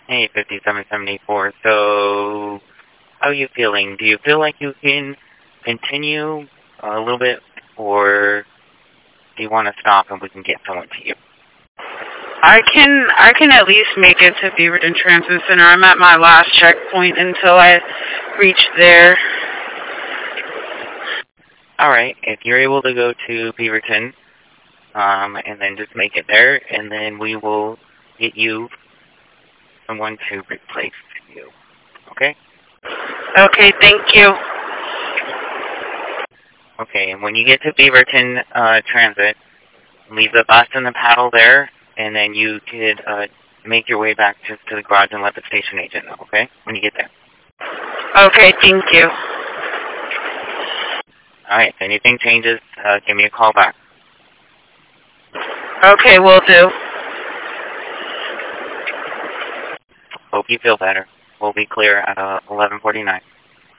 Hey, 5774. So, how are you feeling? Do you feel like you can continue a little bit, or do you want to stop and we can get someone to you? I can at least make it to Beaverton Transit Center. I'm at my last checkpoint until I reach there. All right, if you're able to go to Beaverton, and then just make it there, and then we will get you someone to replace you. Okay? Okay, thank you. Okay, and when you get to Beaverton Transit, leave the bus and the paddle there, and then you could make your way back to the garage and let the station agent know, okay? When you get there. Okay, thank you. All right, if anything changes, give me a call back. Okay, will do. Hope you feel better. We'll be clear at 11:49.